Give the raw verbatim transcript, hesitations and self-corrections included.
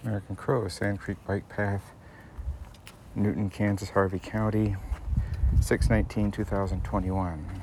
American Crow, Sand Creek Bike Path, Newton, Kansas, Harvey County, six nineteen two thousand twenty-one.